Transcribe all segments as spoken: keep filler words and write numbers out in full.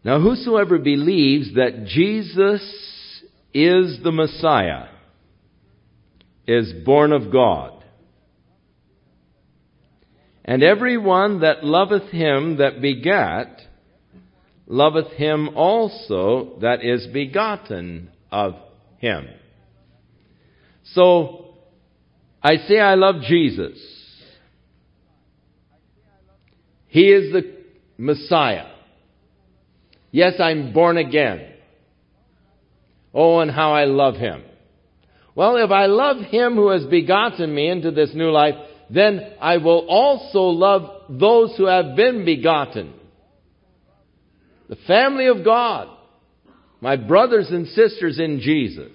Now, whosoever believes that Jesus is the Messiah is born of God. And every one that loveth him that begat, loveth him also that is begotten of him. So, I say I love Jesus. He is the Messiah. Yes, I'm born again. Oh, and how I love him. Well, if I love him who has begotten me into this new life, then I will also love those who have been begotten. The family of God. My brothers and sisters in Jesus.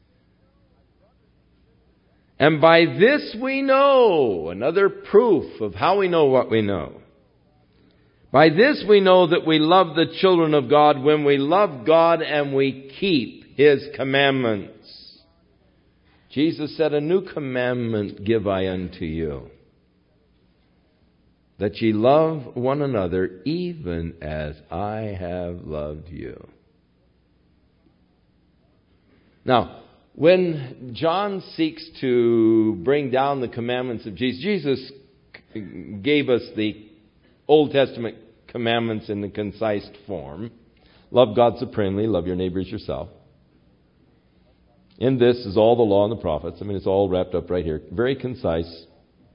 And by this we know, another proof of how we know what we know. By this we know that we love the children of God when we love God and we keep his commandments. Jesus said, a new commandment give I unto you, that ye love one another even as I have loved you. Now, when John seeks to bring down the commandments of Jesus, Jesus gave us the Old Testament commandments in the concise form. Love God supremely, love your neighbor as yourself. In this is all the law and the prophets. I mean, it's all wrapped up right here. Very concise.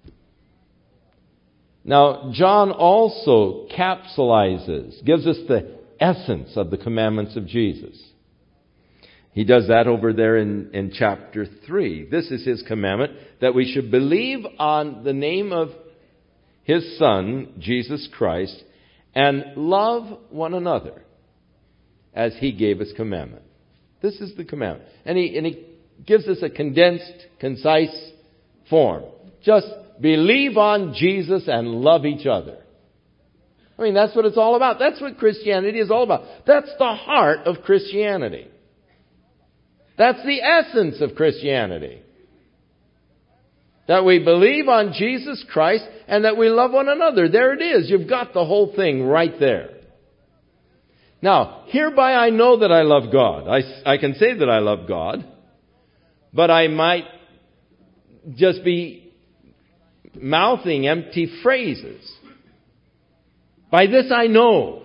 Now, John also capsulizes, gives us the essence of the commandments of Jesus. He does that over there in, in chapter three. This is his commandment, that we should believe on the name of his Son, Jesus Christ, and love one another as he gave us commandment. This is the commandment. And he, and he gives us a condensed, concise form. Just believe on Jesus and love each other. I mean, that's what it's all about. That's what Christianity is all about. That's the heart of Christianity. That's the essence of Christianity. That we believe on Jesus Christ and that we love one another. There it is. You've got the whole thing right there. Now, hereby I know that I love God. I, I can say that I love God, but I might just be mouthing empty phrases. By this I know,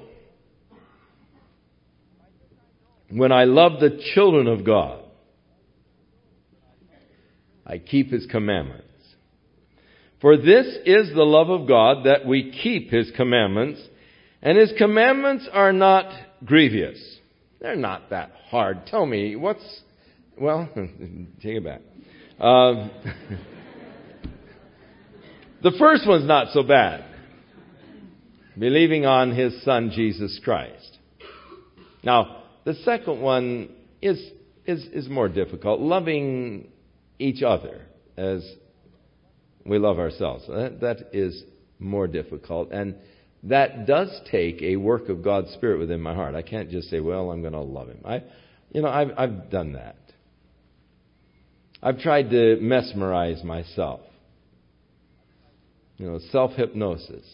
when I love the children of God, I keep his commandments. For this is the love of God, that we keep his commandments, and his commandments are not grievous. They're not that hard. Tell me, what's... Well, take it back. Uh, the first one's not so bad. Believing on his Son, Jesus Christ. Now, the second one is, is, is more difficult. Loving each other as we love ourselves. That, that is more difficult. And that does take a work of God's Spirit within my heart. I can't just say, well, I'm going to love him. I, you know, I've, I've done that. I've tried to mesmerize myself. You know, self-hypnosis.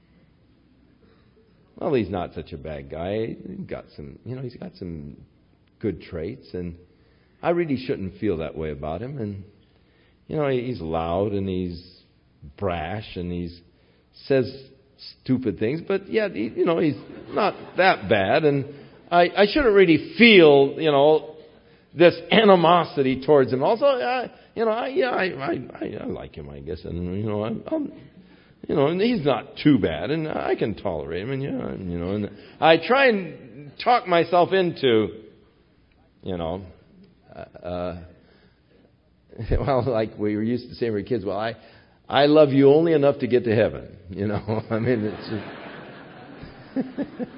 Well, he's not such a bad guy. He's got some, you know, he's got some good traits, and I really shouldn't feel that way about him. And you know, he's loud and he's brash and he says stupid things, but yeah, he, you know, he's not that bad, and I, I shouldn't really feel, you know, this animosity towards him. Also, I, you know, I, yeah, I, I, I like him, I guess, and you know, I, I'm, you know, and he's not too bad, and I can tolerate him, and yeah, you know, and I try and talk myself into, you know, uh, well, like we were used to saying when we were kids, well, I, I love you only enough to get to heaven, you know. I mean, it's just...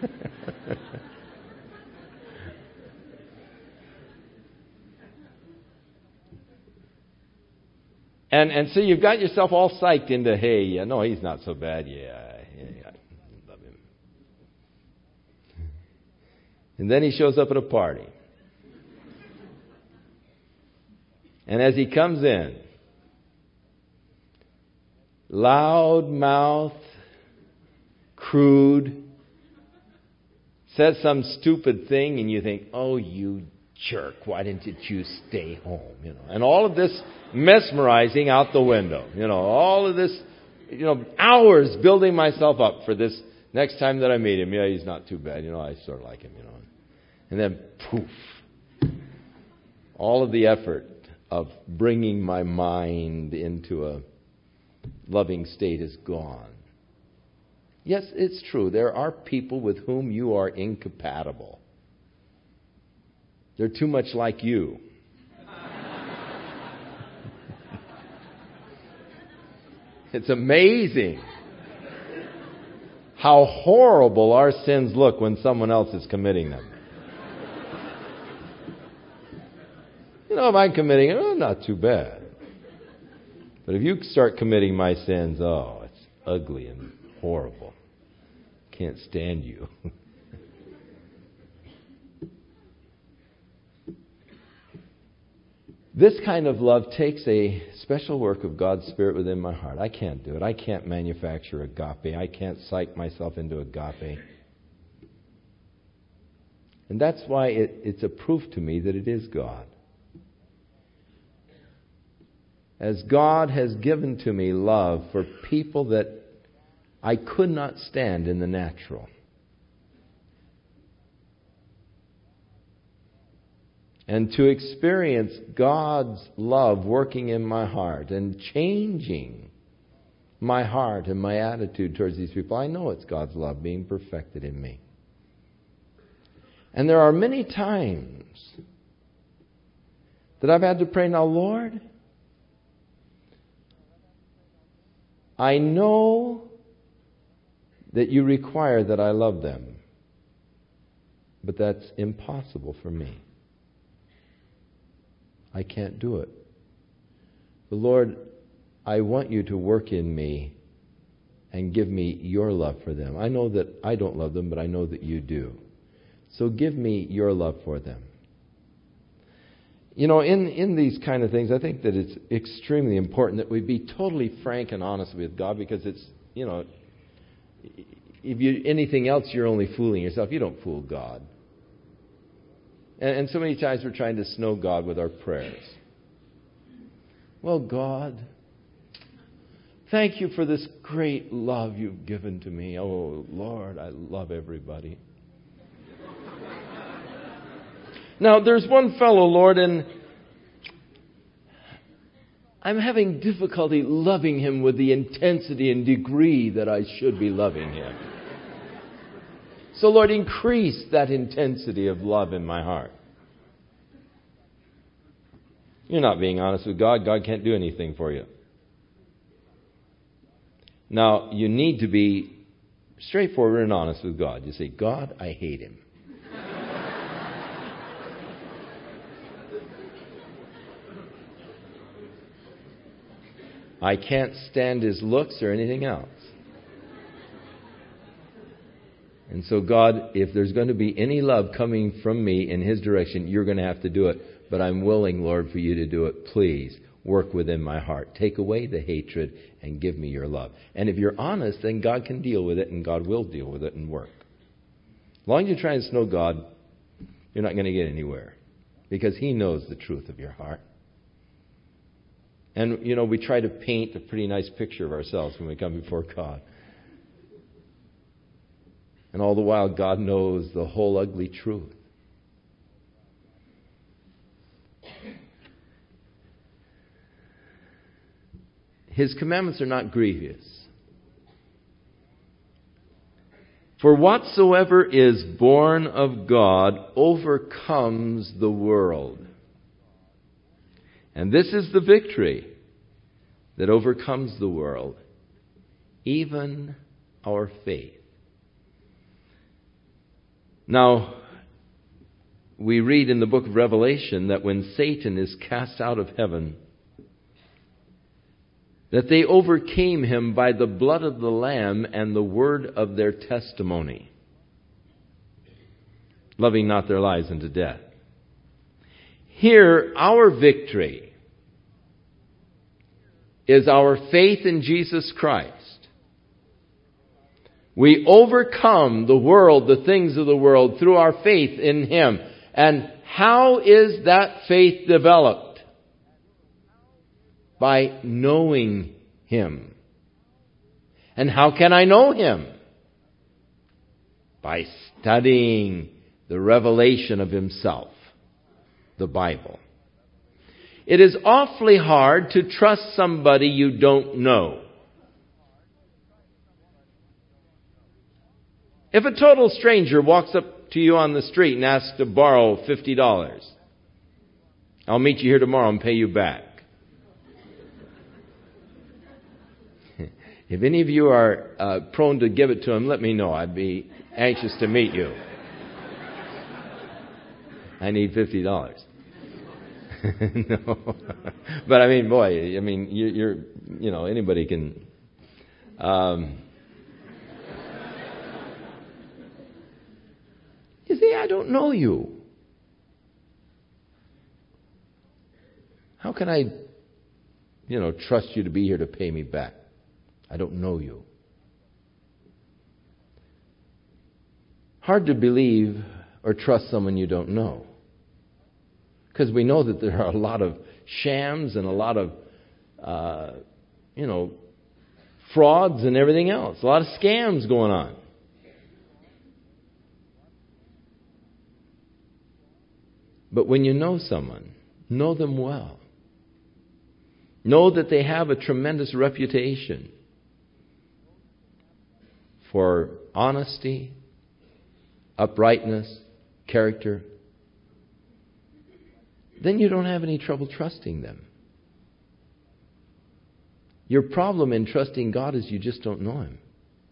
And and so you've got yourself all psyched into, hey, yeah, no, he's not so bad. Yeah, yeah, yeah, I love him. And then he shows up at a party. And as he comes in, loud mouth, crude, says some stupid thing and you think, oh, you jerk, why didn't you stay home? You know, and all of this mesmerizing out the window. You know, all of this, you know, hours building myself up for this next time that I meet him. Yeah, he's not too bad. You know, I sort of like him, you know. And then, poof, all of the effort of bringing my mind into a loving state is gone. Yes, it's true. There are people with whom you are incompatible. They're too much like you. It's amazing how horrible our sins look when someone else is committing them. You know, if I'm committing it, oh, not too bad. But if you start committing my sins, oh, it's ugly and horrible. Can't stand you. This kind of love takes a special work of God's Spirit within my heart. I can't do it. I can't manufacture agape. I can't psych myself into agape. And that's why it, it's a proof to me that it is God. As God has given to me love for people that I could not stand in the natural. And to experience God's love working in my heart and changing my heart and my attitude towards these people, I know it's God's love being perfected in me. And there are many times that I've had to pray, now, Lord, I know that you require that I love them, but that's impossible for me. I can't do it. But Lord, I want you to work in me and give me your love for them. I know that I don't love them, but I know that you do. So give me your love for them. You know, in, in these kind of things, I think that it's extremely important that we be totally frank and honest with God, because it's, you know, if you anything else, you're only fooling yourself. You don't fool God. And, and so many times we're trying to snow God with our prayers. Well, God, thank you for this great love you've given to me. Oh, Lord, I love everybody. Now, there's one fellow, Lord, and I'm having difficulty loving him with the intensity and degree that I should be loving him. So, Lord, increase that intensity of love in my heart. You're not being honest with God. God can't do anything for you. Now, you need to be straightforward and honest with God. You say, God, I hate him. I can't stand his looks or anything else. And so, God, if there's going to be any love coming from me in his direction, you're going to have to do it. But I'm willing, Lord, for you to do it. Please work within my heart. Take away the hatred and give me your love. And if you're honest, then God can deal with it, and God will deal with it and work. As long as you're trying to snow God, you're not going to get anywhere, because he knows the truth of your heart. And, you know, we try to paint a pretty nice picture of ourselves when we come before God. And all the while, God knows the whole ugly truth. His commandments are not grievous. For whatsoever is born of God overcomes the world. And this is the victory that overcomes the world, even our faith. Now, we read in the book of Revelation that when Satan is cast out of heaven, that they overcame him by the blood of the Lamb and the word of their testimony, loving not their lives unto death. Here, our victory is our faith in Jesus Christ. We overcome the world, the things of the world, through our faith in Him. And how is that faith developed? By knowing Him. And how can I know Him? By studying the revelation of Himself, the Bible. It is awfully hard to trust somebody you don't know. If a total stranger walks up to you on the street and asks to borrow fifty dollars, I'll meet you here tomorrow and pay you back. If any of you are uh, prone to give it to him, let me know. I'd be anxious to meet you. I need fifty dollars. No. But I mean, boy, I mean, you, you're, you know, anybody can. Um, you see, I don't know you. How can I, you know, trust you to be here to pay me back? I don't know you. Hard to believe or trust someone you don't know. Because we know that there are a lot of shams and a lot of, uh, you know, frauds and everything else. A lot of scams going on. But when you know someone, know them well. Know that they have a tremendous reputation for honesty, uprightness, character. Then you don't have any trouble trusting them. Your problem in trusting God is you just don't know Him.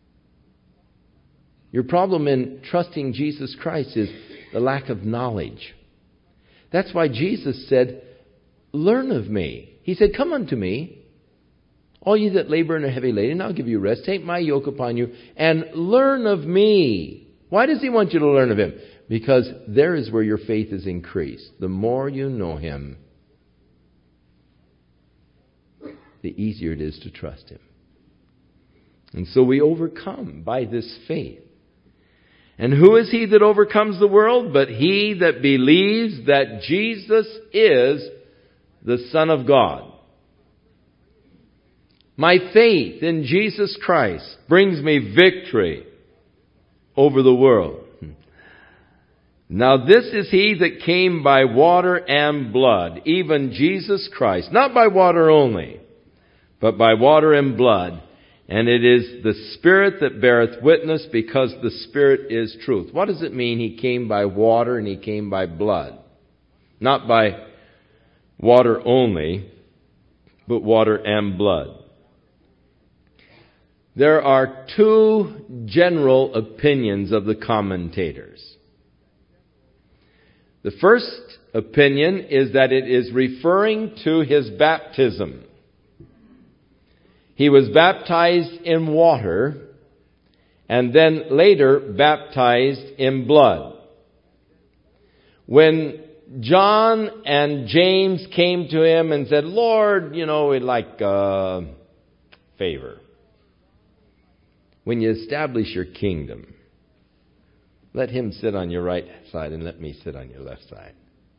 Your problem in trusting Jesus Christ is the lack of knowledge. That's why Jesus said, "Learn of me." He said, "Come unto me, all ye that labor and are heavy laden, I'll give you rest. Take my yoke upon you and learn of me." Why does He want you to learn of Him? Because there is where your faith is increased. The more you know Him, the easier it is to trust Him. And so we overcome by this faith. And who is he that overcomes the world? But he that believes that Jesus is the Son of God. My faith in Jesus Christ brings me victory over the world. Now this is he that came by water and blood, even Jesus Christ, not by water only, but by water and blood. And it is the Spirit that beareth witness, because the Spirit is truth. What does it mean he came by water and he came by blood? Not by water only, but water and blood. There are two general opinions of the commentators. The first opinion is that it is referring to his baptism. He was baptized in water and then later baptized in blood. When John and James came to him and said, "Lord, you know, we'd like a favor. When you establish your kingdom, let him sit on your right side and let me sit on your left side."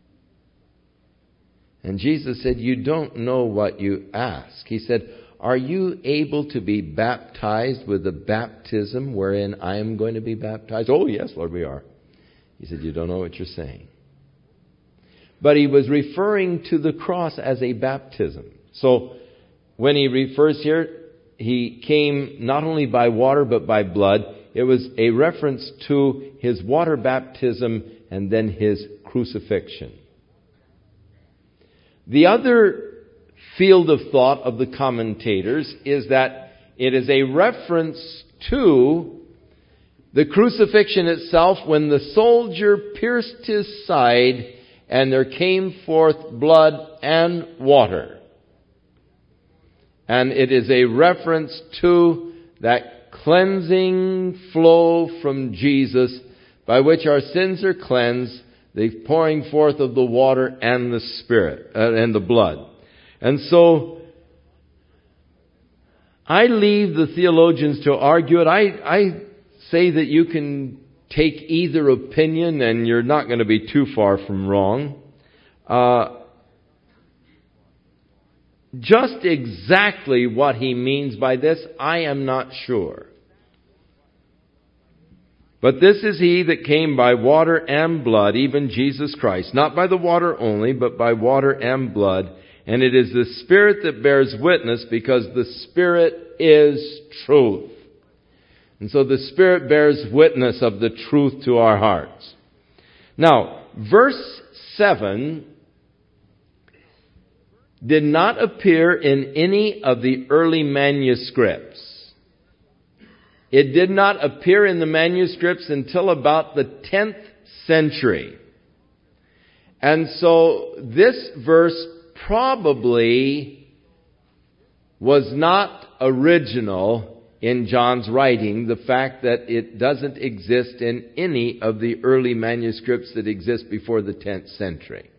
And Jesus said, "You don't know what you ask." He said, "Are you able to be baptized with the baptism wherein I am going to be baptized?" "Oh, yes, Lord, we are." He said, "You don't know what you're saying." But he was referring to the cross as a baptism. So when he refers here, he came not only by water but by blood. It was a reference to his water baptism and then his crucifixion. The other field of thought of the commentators is that it is a reference to the crucifixion itself, when the soldier pierced his side and there came forth blood and water. And it is a reference to that cleansing flow from Jesus by which our sins are cleansed, the pouring forth of the water and the Spirit uh, and the blood. And so I leave the theologians to argue it. I, I say that you can take either opinion and you're not going to be too far from wrong. Uh, just exactly what he means by this, I am not sure. But this is he that came by water and blood, even Jesus Christ, not by the water only, but by water and blood. And it is the Spirit that bears witness, because the Spirit is truth. And so the Spirit bears witness of the truth to our hearts. Now, verse seven did not appear in any of the early manuscripts. It did not appear in the manuscripts until about the tenth century. And so this verse probably was not original in John's writing, the fact that it doesn't exist in any of the early manuscripts that exist before the tenth century.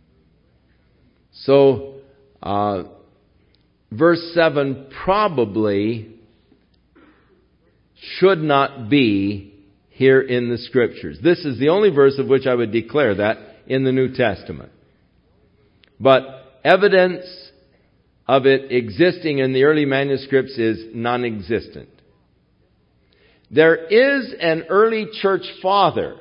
So, uh, verse seven probably should not be here in the Scriptures. This is the only verse of which I would declare that in the New Testament. But evidence of it existing in the early manuscripts is non-existent. There is an early church father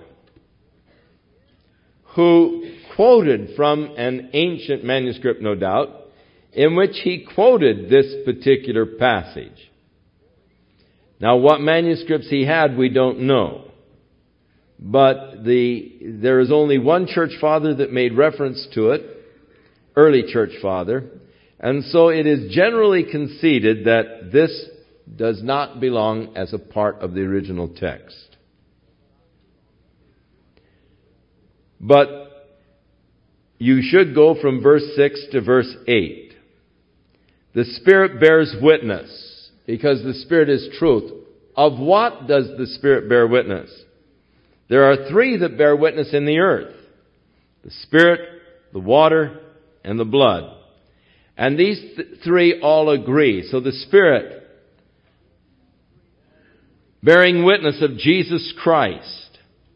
who quoted from an ancient manuscript, no doubt, in which he quoted this particular passage. Now, what manuscripts he had, we don't know. But the there is only one church father that made reference to it, early church father. And so it is generally conceded that this does not belong as a part of the original text. But you should go from verse six to verse eight. The Spirit bears witness, because the Spirit is truth. Of what does the Spirit bear witness? There are three that bear witness in the earth: the Spirit, the water, and the blood. And these th- three all agree. So the Spirit, bearing witness of Jesus Christ,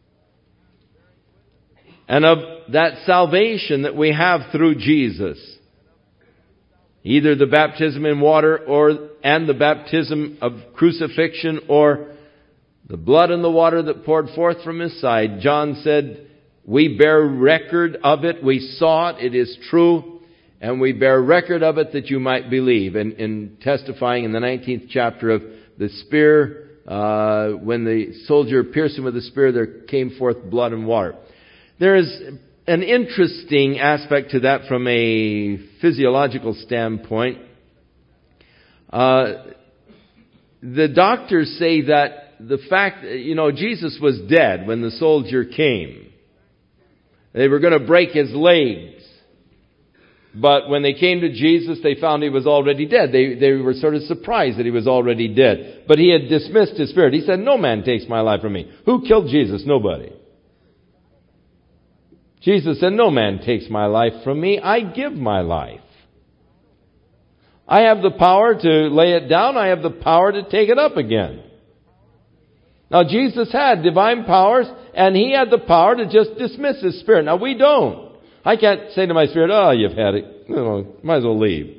and of that salvation that we have through Jesus, either the baptism in water or and the baptism of crucifixion, or the blood and the water that poured forth from His side. John said, we bear record of it. We saw it. It is true. And we bear record of it that you might believe. And in testifying in the nineteenth chapter of the spear, uh, when the soldier pierced him with the spear, there came forth blood and water. There is an interesting aspect to that from a physiological standpoint. Uh, the doctors say that the fact, you know, Jesus was dead when the soldier came. They were going to break his legs. But when they came to Jesus, they found He was already dead. They, they were sort of surprised that He was already dead. But He had dismissed His spirit. He said, no man takes my life from me. Who killed Jesus? Nobody. Jesus said, no man takes my life from me. I give my life. I have the power to lay it down. I have the power to take it up again. Now, Jesus had divine powers, and He had the power to just dismiss His spirit. Now, we don't. I can't say to my spirit, oh, you've had it. You know, might as well leave.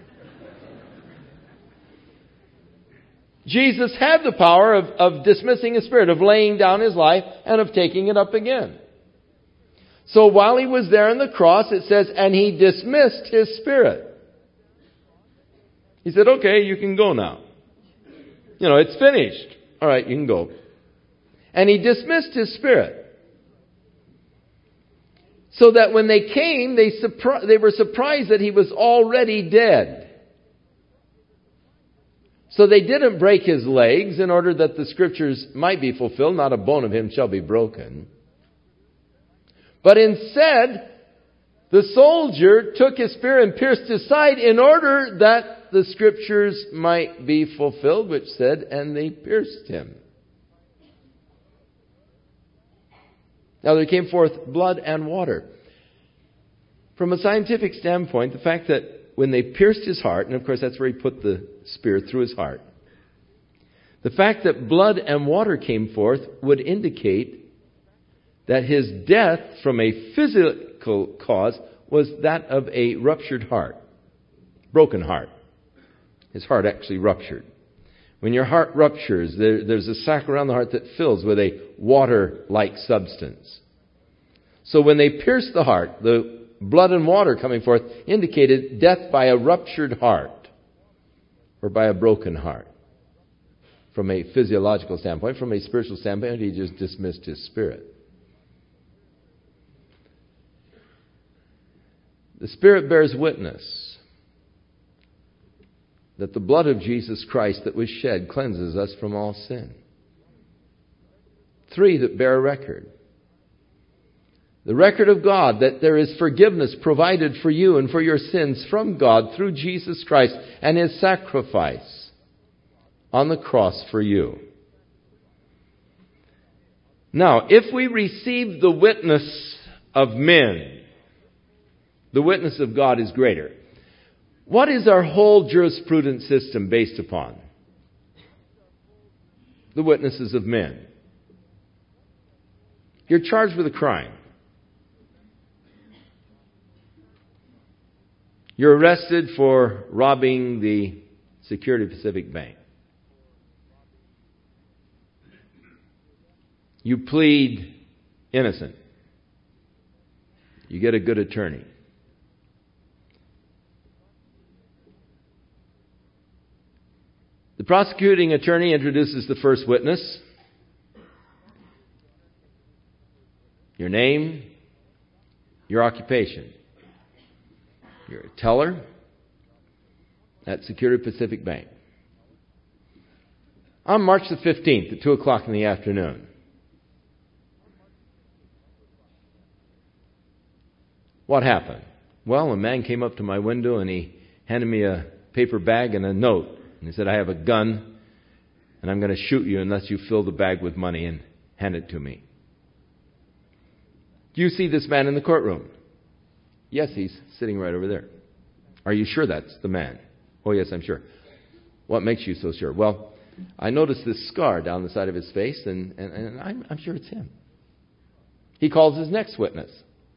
Jesus had the power of, of dismissing His spirit, of laying down His life, and of taking it up again. So while He was there on the cross, it says, and He dismissed His spirit. He said, okay, you can go now. You know, it's finished. All right, you can go. And He dismissed His spirit. So that when they came, they, surpri- they were surprised that He was already dead. So they didn't break His legs in order that the Scriptures might be fulfilled. Not a bone of Him shall be broken. But instead, the soldier took His spear and pierced His side in order that the Scriptures might be fulfilled, which said, and they pierced Him. Now there came forth blood and water. From a scientific standpoint, the fact that when they pierced His heart, and of course that's where He put the spear, through His heart. The fact that blood and water came forth would indicate that his death from a physical cause was that of a ruptured heart, broken heart. His heart actually ruptured. When your heart ruptures, there, there's a sac around the heart that fills with a water-like substance. So when they pierced the heart, the blood and water coming forth indicated death by a ruptured heart or by a broken heart. From a physiological standpoint, from a spiritual standpoint, he just dismissed his spirit. The Spirit bears witness that the blood of Jesus Christ that was shed cleanses us from all sin. Three that bear a record. The record of God that there is forgiveness provided for you and for your sins from God through Jesus Christ and His sacrifice on the cross for you. Now, if we receive the witness of men, the witness of God is greater. What is our whole jurisprudence system based upon? The witnesses of men. You're charged with a crime. You're arrested for robbing the Security Pacific Bank. You plead innocent. You get a good attorney. The prosecuting attorney introduces the first witness. Your name, your occupation. You're a teller at Security Pacific Bank. On March the fifteenth at two o'clock in the afternoon. What happened? Well, a man came up to my window and he handed me a paper bag and a note. And he said, I have a gun and I'm going to shoot you unless you fill the bag with money and hand it to me. Do you see this man in the courtroom? Yes, he's sitting right over there. Are you sure that's the man? Oh, yes, I'm sure. What makes you so sure? Well, I noticed this scar down the side of his face, and, and, and I'm, I'm sure it's him. He calls his next witness.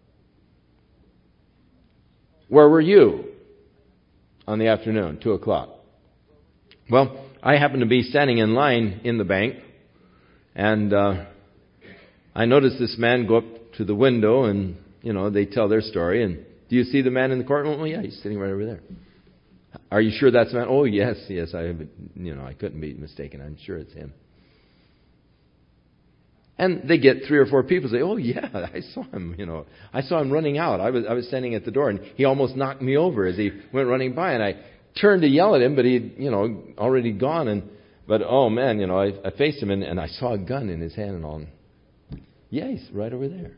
Where were you on the afternoon, two o'clock? Well, I happened to be standing in line in the bank, and uh, I noticed this man go up to the window, and, you know, they tell their story, and do you see the man in the courtroom? Oh, yeah, he's sitting right over there. Are you sure that's the man? Oh, yes, yes, I, you know, I couldn't be mistaken. I'm sure it's him. And they get three or four people say, oh, yeah, I saw him, you know. I saw him running out. I was I was standing at the door, and he almost knocked me over as he went running by, and I turned to yell at him, but he'd, you know, already gone. And But, oh, man, you know, I, I faced him, and, and I saw a gun in his hand and all. Yeah, he's right over there.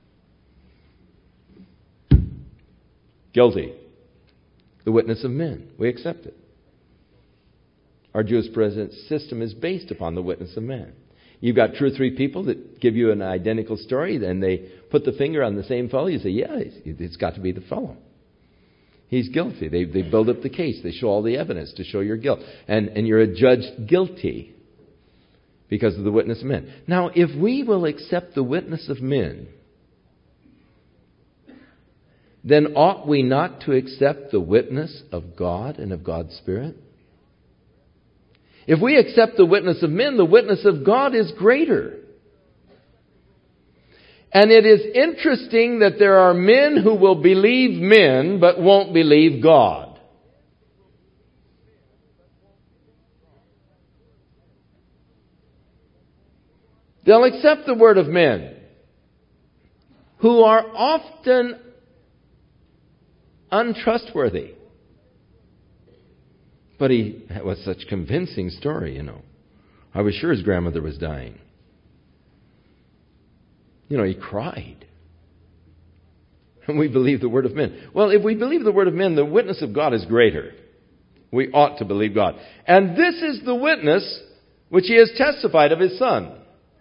Guilty. The witness of men. We accept it. Our jurisprudence system is based upon the witness of men. You've got two or three people that give you an identical story, and they put the finger on the same fellow. You say, yeah, it's, it's got to be the fellow. He's guilty. They, they build up the case. They show all the evidence to show your guilt. And, and you're adjudged guilty because of the witness of men. Now, if we will accept the witness of men, then ought we not to accept the witness of God and of God's Spirit? If we accept the witness of men, the witness of God is greater. And it is interesting that there are men who will believe men but won't believe God. They'll accept the word of men who are often untrustworthy. But he was such a convincing story, you know. I was sure his grandmother was dying. You know, he cried. And we believe the word of men. Well, if we believe the word of men, the witness of God is greater. We ought to believe God. And this is the witness which he has testified of his Son.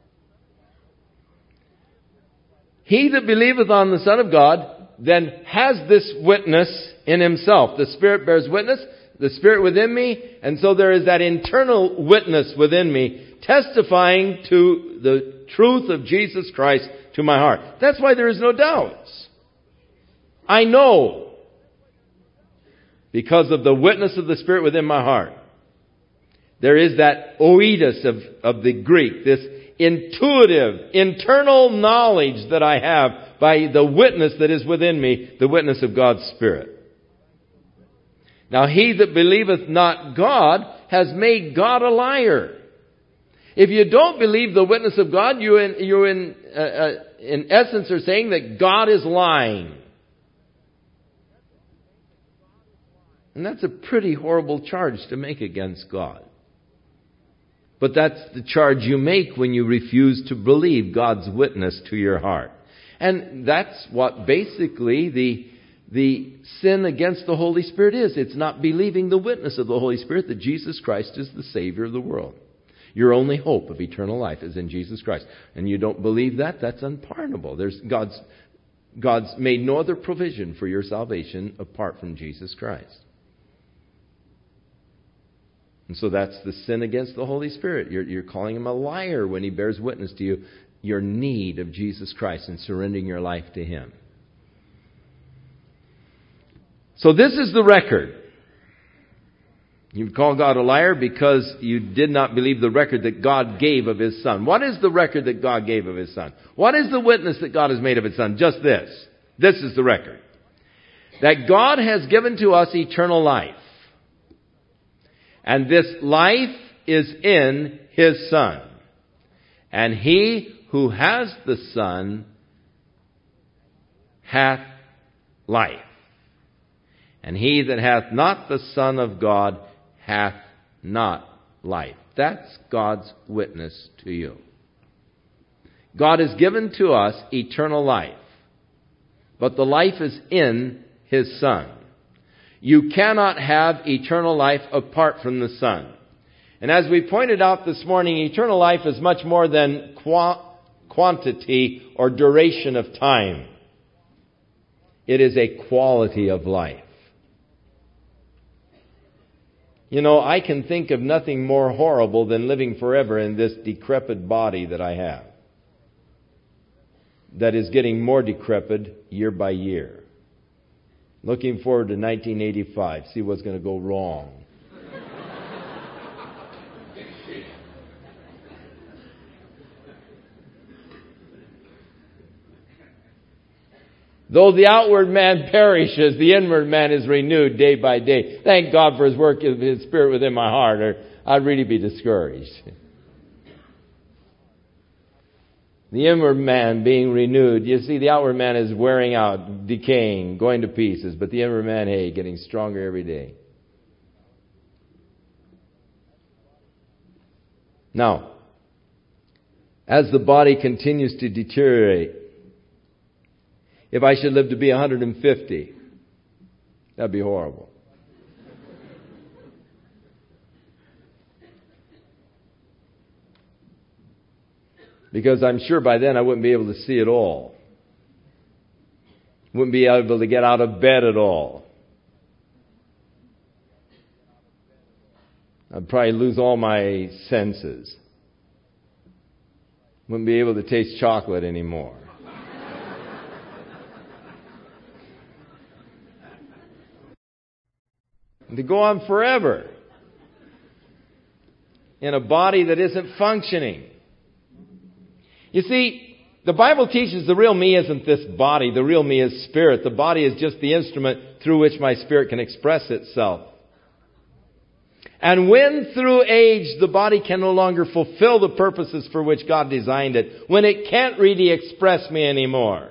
He that believeth on the Son of God then has this witness in himself. The Spirit bears witness the Spirit within me, and so there is that internal witness within me testifying to the truth of Jesus Christ to my heart. That's why there is no doubts. I know because of the witness of the Spirit within my heart. There is that oidos of, of the Greek, this intuitive, internal knowledge that I have by the witness that is within me, the witness of God's Spirit. Now he that believeth not God has made God a liar. If you don't believe the witness of God, you in, you in, uh, uh, in essence are saying that God is lying. And that's a pretty horrible charge to make against God. But that's the charge you make when you refuse to believe God's witness to your heart. And that's what basically the, the sin against the Holy Spirit is. It's not believing the witness of the Holy Spirit that Jesus Christ is the Savior of the world. Your only hope of eternal life is in Jesus Christ. And you don't believe that, that's unpardonable. There's God's, God's made no other provision for your salvation apart from Jesus Christ. And so that's the sin against the Holy Spirit. You're, you're calling Him a liar when He bears witness to you, your need of Jesus Christ and surrendering your life to Him. So this is the record. You call God a liar because you did not believe the record that God gave of His Son. What is the record that God gave of His Son? What is the witness that God has made of His Son? Just this. This is the record. That God has given to us eternal life. And this life is in His Son. And he who has the Son hath life. And he that hath not the Son of God hath not life. That's God's witness to you. God has given to us eternal life. But the life is in His Son. You cannot have eternal life apart from the Son. And as we pointed out this morning, eternal life is much more than qua- quantity or duration of time. It is a quality of life. You know, I can think of nothing more horrible than living forever in this decrepit body that I have. That is getting more decrepit year by year. Looking forward to nineteen eighty-five. See what's going to go wrong. Though the outward man perishes, the inward man is renewed day by day. Thank God for His work of His Spirit within my heart, or I'd really be discouraged. The inward man being renewed. You see, the outward man is wearing out, decaying, going to pieces. But the inward man, hey, getting stronger every day. Now, as the body continues to deteriorate, if I should live to be one hundred fifty, that'd be horrible. Because I'm sure by then I wouldn't be able to see at all. Wouldn't be able to get out of bed at all. I'd probably lose all my senses. Wouldn't be able to taste chocolate anymore. And to go on forever in a body that isn't functioning. You see, the Bible teaches the real me isn't this body. The real me is spirit. The body is just the instrument through which my spirit can express itself. And when through age the body can no longer fulfill the purposes for which God designed it, when it can't really express me anymore,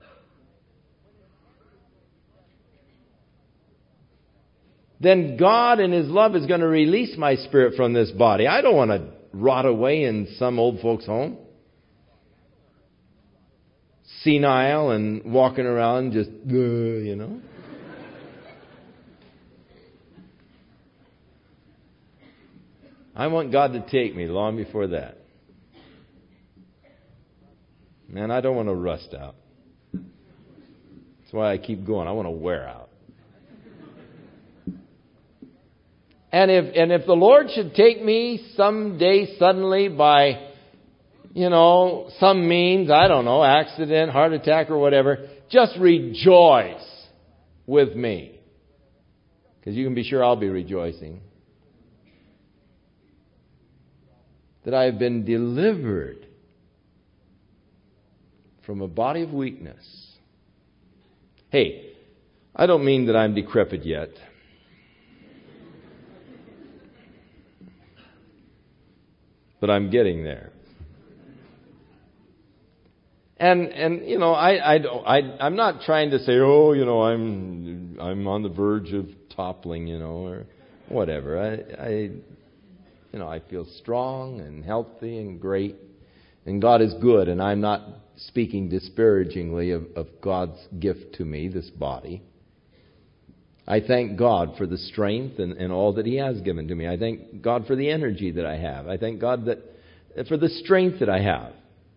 then God in His love is going to release my spirit from this body. I don't want to rot away in some old folks' home. Senile and walking around just, uh, you know. I want God to take me long before that. Man, I don't want to rust out. That's why I keep going. I want to wear out. And if, and if the Lord should take me someday suddenly by, you know, some means, I don't know, accident, heart attack or whatever, just rejoice with me. Because you can be sure I'll be rejoicing. That I have been delivered from a body of weakness. Hey, I don't mean that I'm decrepit yet. But I'm getting there. And and you know, I I don't I I'm not trying to say, oh, you know, I'm I'm on the verge of toppling, you know, or whatever. I I you know, I feel strong and healthy and great, and God is good, and I'm not speaking disparagingly of, of God's gift to me, this body. I thank God for the strength and, and all that He has given to me. I thank God for the energy that I have. I thank God that for the strength that I have.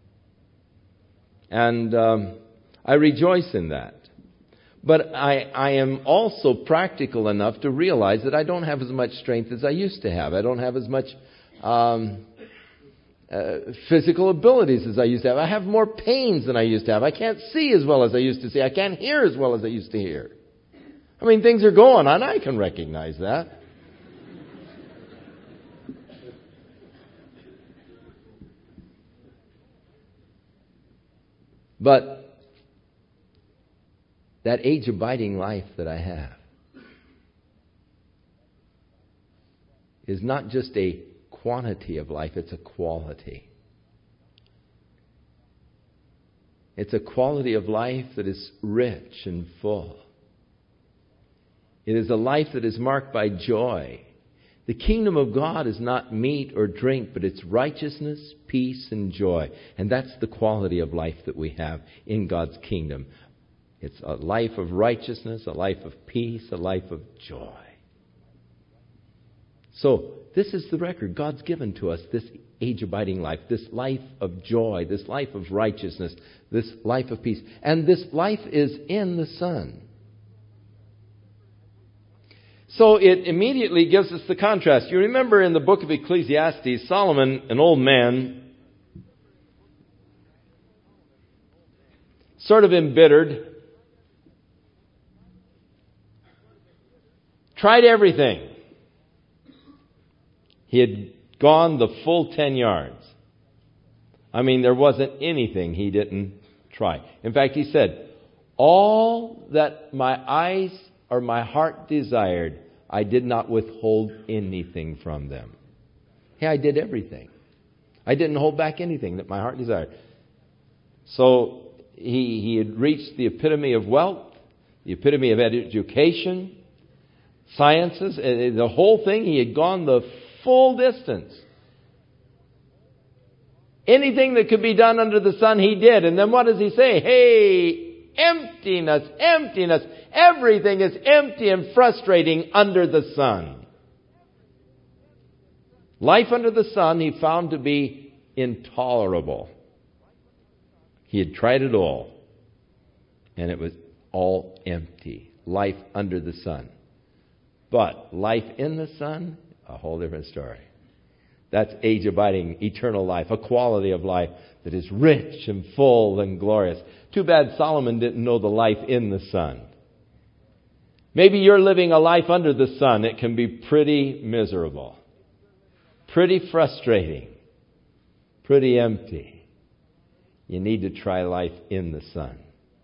And um, I rejoice in that. But I, I am also practical enough to realize that I don't have as much strength as I used to have. I don't have as much um, uh, physical abilities as I used to have. I have more pains than I used to have. I can't see as well as I used to see. I can't hear as well as I used to hear. I mean, things are going on. I can recognize that. But that age-abiding life that I have is not just a quantity of life, it's a quality. It's a quality of life that is rich and full. It is a life that is marked by joy. The kingdom of God is not meat or drink, but it's righteousness, peace, and joy. And that's the quality of life that we have in God's kingdom. It's a life of righteousness, a life of peace, a life of joy. So, this is the record God's given to us, this age-abiding life, this life of joy, this life of righteousness, this life of peace. And this life is in the Son. So it immediately gives us the contrast. You remember in the book of Ecclesiastes, Solomon, an old man, sort of embittered, tried everything. He had gone the full ten yards. I mean, there wasn't anything he didn't try. In fact, he said, all that my eyes or my heart desired, I did not withhold anything from them. Hey, I did everything. I didn't hold back anything that my heart desired. So he, he had reached the epitome of wealth, the epitome of education, sciences, the whole thing. He had gone the full distance. Anything that could be done under the sun, he did. And then what does he say? Hey, emptiness, emptiness. Everything is empty and frustrating under the sun. Life under the sun he found to be intolerable. He had tried it all, and it was all empty. Life under the sun. But life in the sun, a whole different story. That's age-abiding, eternal life, a quality of life that is rich and full and glorious. Too bad Solomon didn't know the life in the sun. Maybe you're living a life under the sun. It can be pretty miserable, pretty frustrating, pretty empty. You need to try life in the sun.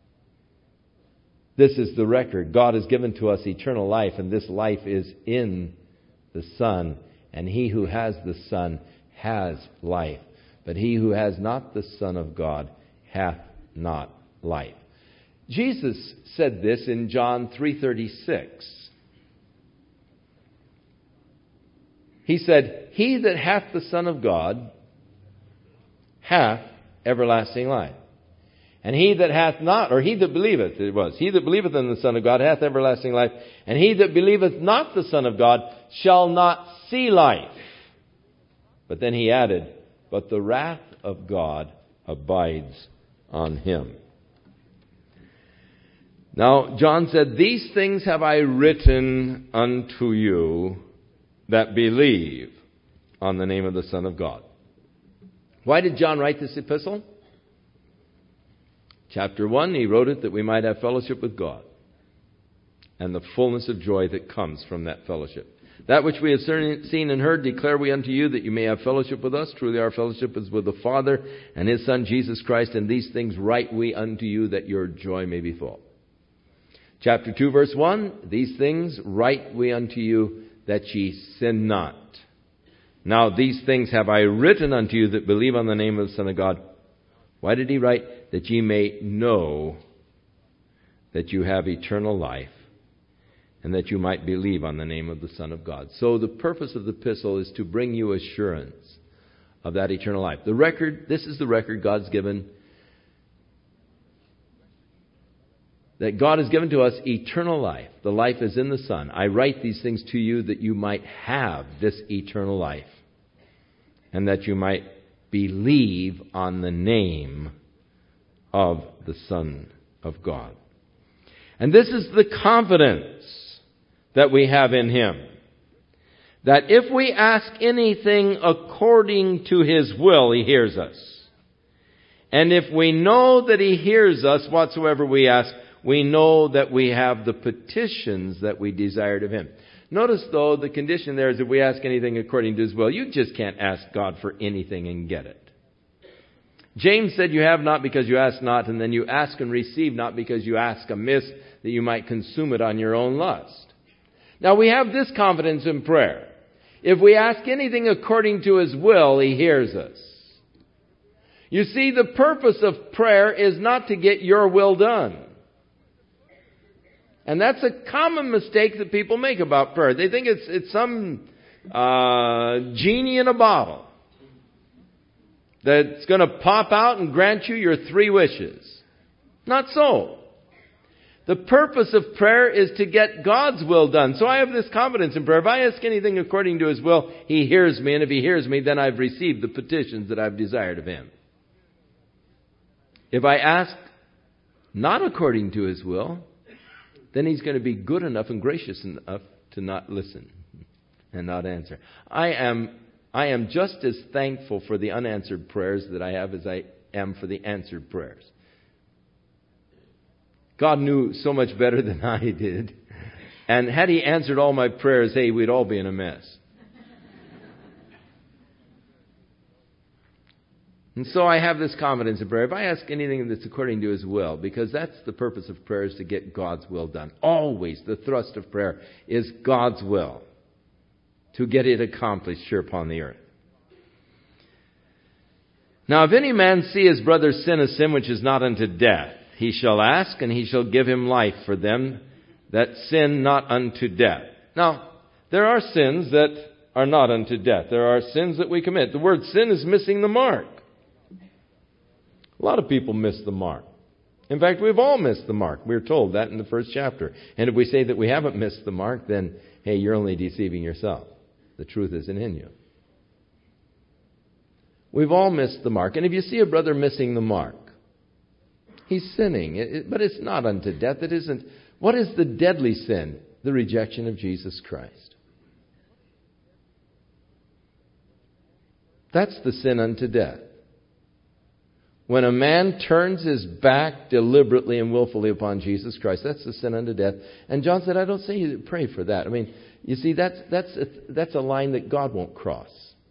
This is the record. God has given to us eternal life, and this life is in the Son. And he who has the Son has life. But he who has not the Son of God hath not life. Jesus said this in John three thirty-six. He said, he that hath the Son of God hath everlasting life. And he that hath not, or he that believeth, it was, he that believeth in the Son of God hath everlasting life. And he that believeth not the Son of God shall not see life. But then he added, but the wrath of God abides on him. Now, John said, these things have I written unto you, that believe on the name of the Son of God. Why did John write this epistle? Chapter one, he wrote it that we might have fellowship with God and the fullness of joy that comes from that fellowship. That which we have seen and heard declare we unto you, that you may have fellowship with us. Truly our fellowship is with the Father and His Son Jesus Christ, and these things write we unto you, that your joy may be full. Chapter two, verse one, these things write we unto you, that ye sin not. Now these things have I written unto you that believe on the name of the Son of God. Why did he write? That ye may know that you have eternal life, and that you might believe on the name of the Son of God. So the purpose of the epistle is to bring you assurance of that eternal life. The record, this is the record God's given, that God has given to us eternal life. The life is in the Son. I write these things to you that you might have this eternal life, and that you might believe on the name of the Son of God. And this is the confidence that we have in Him, that if we ask anything according to His will, He hears us. And if we know that He hears us whatsoever we ask, we know that we have the petitions that we desired of Him. Notice, though, the condition there is if we ask anything according to His will. You just can't ask God for anything and get it. James said, you have not because you ask not, and then you ask and receive not because you ask amiss, that you might consume it on your own lust. Now we have this confidence in prayer. If we ask anything according to His will, He hears us. You see, the purpose of prayer is not to get your will done. And that's a common mistake that people make about prayer. They think it's it's some uh, genie in a bottle that's going to pop out and grant you your three wishes. Not so. The purpose of prayer is to get God's will done. So I have this confidence in prayer. If I ask anything according to His will, He hears me. And if He hears me, then I've received the petitions that I've desired of Him. If I ask not according to His will, then He's going to be good enough and gracious enough to not listen and not answer. I am, I am just as thankful for the unanswered prayers that I have as I am for the answered prayers. God knew so much better than I did. And had He answered all my prayers, hey, we'd all be in a mess. And so I have this confidence in prayer. If I ask anything that's according to His will, because that's the purpose of prayer, is to get God's will done. Always the thrust of prayer is God's will, to get it accomplished here upon the earth. Now, if any man see his brother sin a sin which is not unto death, he shall ask, and He shall give him life for them that sin not unto death. Now, there are sins that are not unto death. There are sins that we commit. The word sin is missing the mark. A lot of people miss the mark. In fact, we've all missed the mark. We're told that in the first chapter. And if we say that we haven't missed the mark, then, hey, you're only deceiving yourself. The truth isn't in you. We've all missed the mark. And if you see a brother missing the mark, he's sinning. It, it, but it's not unto death. It isn't. What is the deadly sin? The rejection of Jesus Christ. That's the sin unto death. When a man turns his back deliberately and willfully upon Jesus Christ, that's the sin unto death. And John said, I don't say you to pray for that. I mean, you see, that's that's a, that's a line that God won't cross.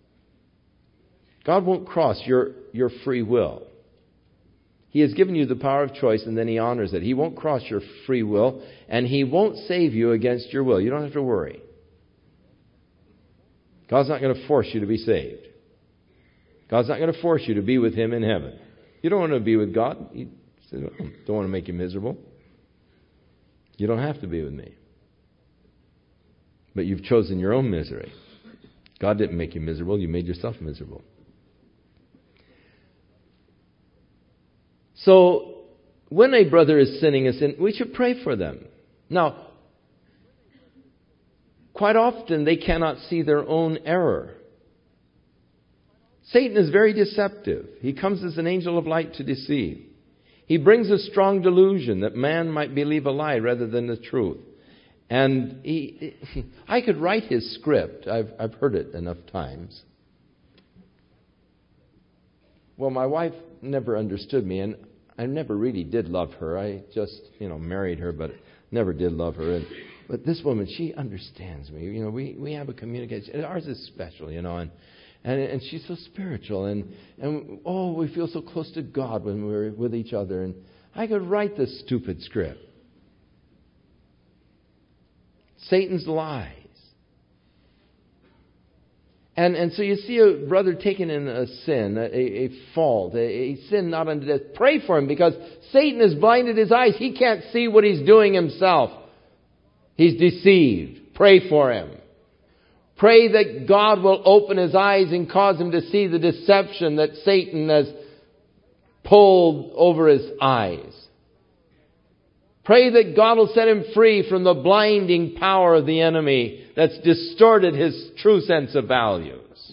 God won't cross your, your free will. He has given you the power of choice, and then He honors it. He won't cross your free will, and He won't save you against your will. You don't have to worry. God's not going to force you to be saved. God's not going to force you to be with Him in heaven. You don't want to be with God. You don't want to make you miserable. You don't have to be with me. But you've chosen your own misery. God didn't make you miserable. You made yourself miserable. So, when a brother is sinning a sin, we should pray for them. Now, quite often they cannot see their own error. Satan is very deceptive. He comes as an angel of light to deceive. He brings a strong delusion that man might believe a lie rather than the truth. And he, I could write his script. I've, I've heard it enough times. Well, my wife never understood me, and I never really did love her. I just, you know, married her, but never did love her. And, but this woman, she understands me. You know, we, we have a communication. And ours is special, you know, and, and and she's so spiritual. And, and, oh, we feel so close to God when we're with each other. And I could write this stupid script. Satan's lies. And and so you see a brother taking in a sin, a, a fault, a, a sin not unto death. Pray for him, because Satan has blinded his eyes. He can't see what he's doing himself. He's deceived. Pray for him. Pray that God will open his eyes and cause him to see the deception that Satan has pulled over his eyes. Pray that God will set him free from the blinding power of the enemy that's distorted his true sense of values.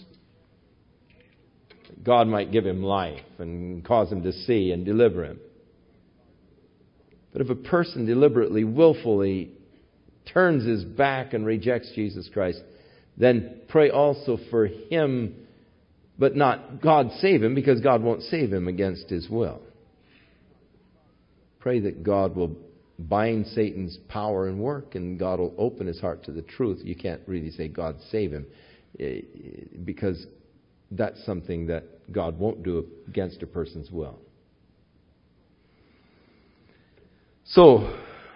God might give him life and cause him to see and deliver him. But if a person deliberately, willfully turns his back and rejects Jesus Christ, then pray also for him, but not God save him, because God won't save him against his will. Pray that God will bind Satan's power and work, and God will open his heart to the truth. You can't really say God save him, because that's something that God won't do against a person's will. So,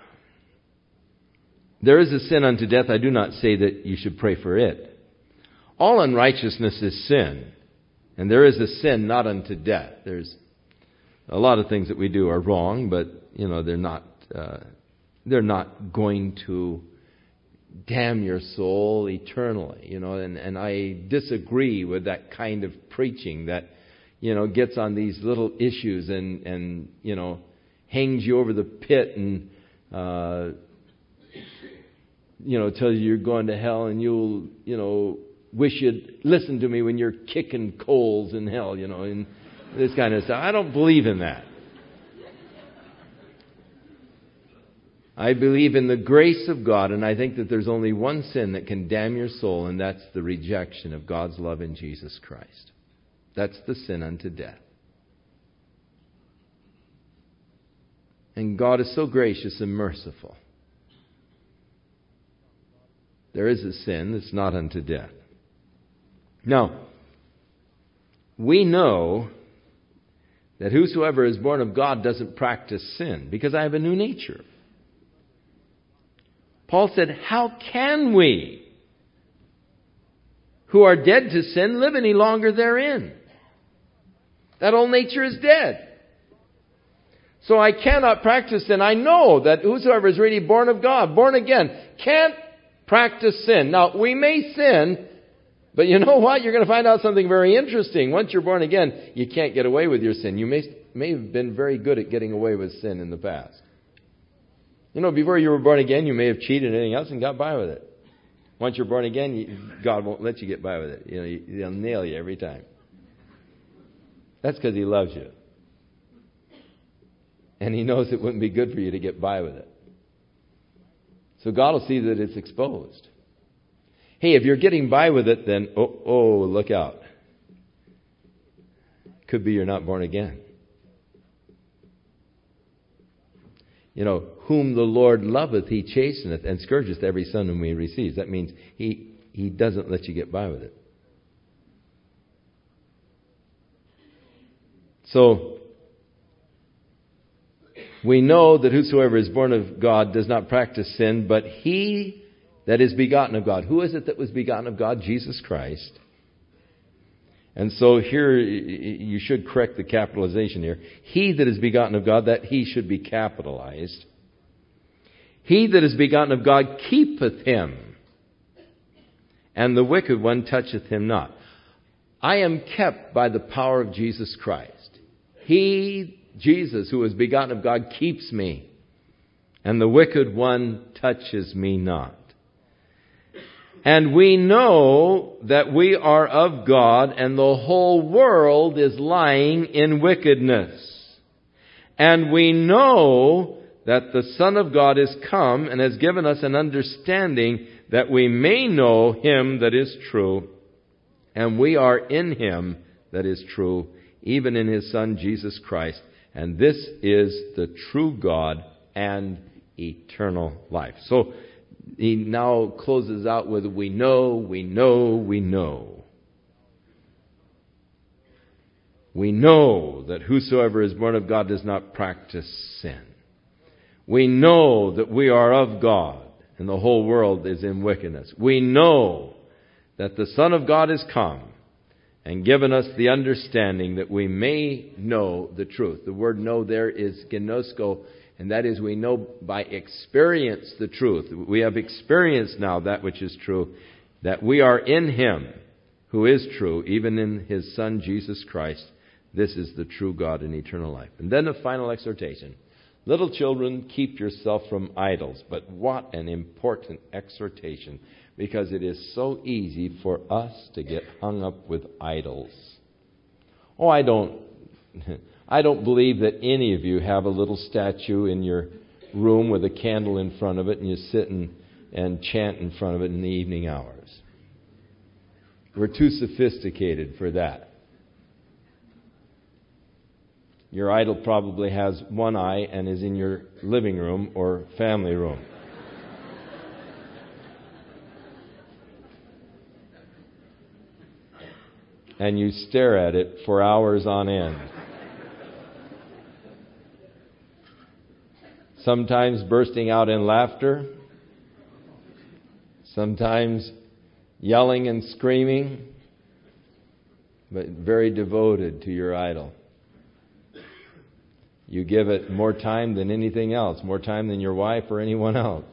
there is a sin unto death. I do not say that you should pray for it. All unrighteousness is sin, and there is a sin not unto death. There's a lot of things that we do are wrong, but you know they're not. Uh, they're not going to damn your soul eternally, you know, and, and I disagree with that kind of preaching that, you know, gets on these little issues and, and you know, hangs you over the pit and, uh, you know, tells you you're going to hell and you'll, you know, wish you'd listen to me when you're kicking coals in hell, you know, and this kind of stuff. I don't believe in that. I believe in the grace of God, and I think that there's only one sin that can damn your soul, and that's the rejection of God's love in Jesus Christ. That's the sin unto death. And God is so gracious and merciful. There is a sin that's not unto death. Now, we know that whosoever is born of God doesn't practice sin, because I have a new nature. Paul said, how can we, who are dead to sin, live any longer therein? That old nature is dead. So I cannot practice sin. I know that whosoever is really born of God, born again, can't practice sin. Now, we may sin, but you know what? You're going to find out something very interesting. Once you're born again, you can't get away with your sin. You may, may have been very good at getting away with sin in the past. You know, before you were born again, you may have cheated and anything else and got by with it. Once you're born again, you, God won't let you get by with it. You know, He'll nail you every time. That's because He loves you. And He knows it wouldn't be good for you to get by with it. So God will see that it's exposed. Hey, if you're getting by with it, then, oh, oh, look out. Could be you're not born again. You know, whom the Lord loveth, He chasteneth, and scourgeth every son whom He receives. That means He, he doesn't let you get by with it. So, we know that whosoever is born of God does not practice sin, but he that is begotten of God. Who is it that was begotten of God? Jesus Christ. And so here, you should correct the capitalization here. He that is begotten of God, that he should be capitalized. He that is begotten of God keepeth him, and the wicked one toucheth him not. I am kept by the power of Jesus Christ. He, Jesus, who is begotten of God, keeps me, and the wicked one touches me not. And we know that we are of God, and the whole world is lying in wickedness. And we know that the Son of God is come and has given us an understanding that we may know Him that is true, and we are in Him that is true, even in His Son Jesus Christ. And this is the true God and eternal life. So he now closes out with, we know, we know, we know. We know that whosoever is born of God does not practice sin. We know that we are of God and the whole world is in wickedness. We know that the Son of God is come and given us the understanding that we may know the truth. The word know there is gnosko, and that is we know by experience the truth. We have experienced now that which is true, that we are in Him who is true, even in His Son Jesus Christ. This is the true God and eternal life. And then the final exhortation. Little children, keep yourself from idols. But what an important exhortation, because it is so easy for us to get hung up with idols. Oh, I don't, I don't believe that any of you have a little statue in your room with a candle in front of it and you sit and, and chant in front of it in the evening hours. We're too sophisticated for that. Your idol probably has one eye and is in your living room or family room. And you stare at it for hours on end. Sometimes bursting out in laughter. Sometimes yelling and screaming. But very devoted to your idol. You give it more time than anything else, more time than your wife or anyone else,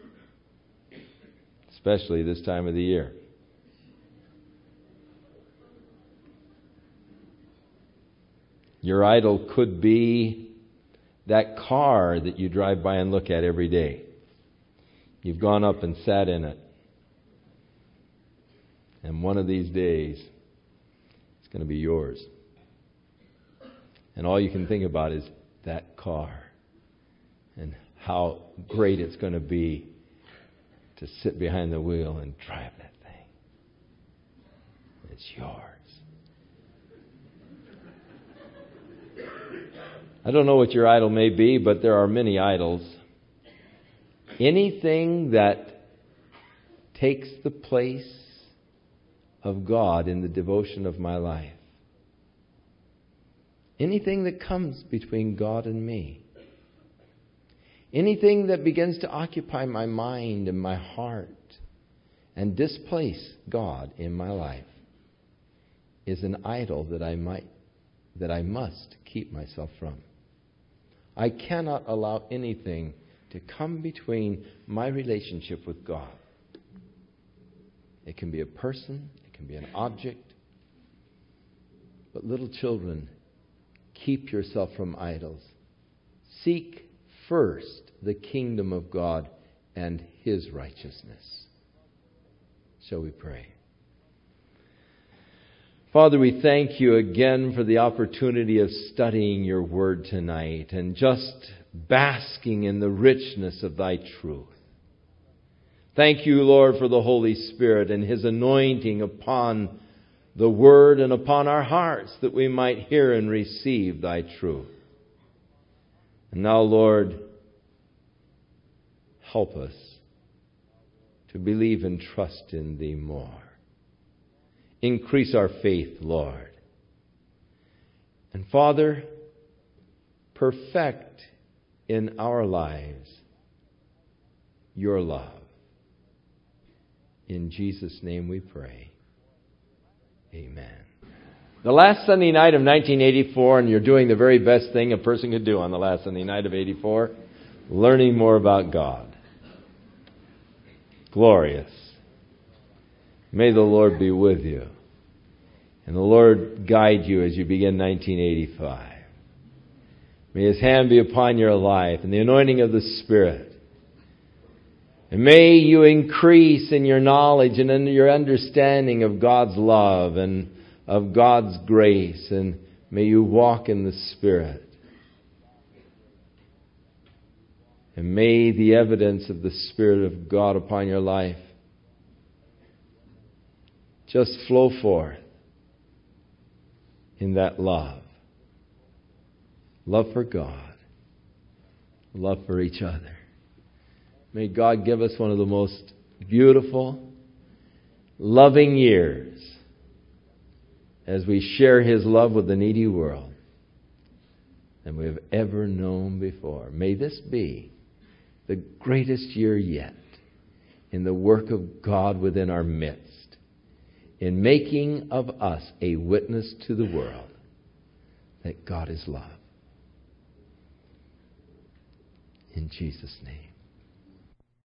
especially this time of the year. Your idol could be that car that you drive by and look at every day. You've gone up and sat in it. And one of these days, it's going to be yours. And all you can think about is that car and how great it's going to be to sit behind the wheel and drive that thing. It's yours. I don't know what your idol may be, but there are many idols. Anything that takes the place of God in the devotion of my life. Anything that comes between God and me. Anything that begins to occupy my mind and my heart and displace God in my life is an idol that I might, that I must keep myself from. I cannot allow anything to come between my relationship with God. It can be a person, it can be an object. But little children, keep yourself from idols. Seek first the kingdom of God and His righteousness. Shall we pray? Father, we thank You again for the opportunity of studying Your Word tonight and just basking in the richness of Thy truth. Thank You, Lord, for the Holy Spirit and His anointing upon the Word and upon our hearts that we might hear and receive Thy truth. And now, Lord, help us to believe and trust in Thee more. Increase our faith, Lord. And Father, perfect in our lives Your love. In Jesus' name we pray. Amen. The last Sunday night of nineteen eighty-four, and you're doing the very best thing a person could do on the last Sunday night of eighty-four, learning more about God. Glorious. May the Lord be with you. And the Lord guide you as you begin nineteen eighty-five. May His hand be upon your life and the anointing of the Spirit. And may you increase in your knowledge and in your understanding of God's love and of God's grace. And may you walk in the Spirit. And may the evidence of the Spirit of God upon your life just flow forth in that love. Love for God. Love for each other. May God give us one of the most beautiful, loving years as we share His love with the needy world than we have ever known before. May this be the greatest year yet in the work of God within our midst, in making of us a witness to the world that God is love. In Jesus' name.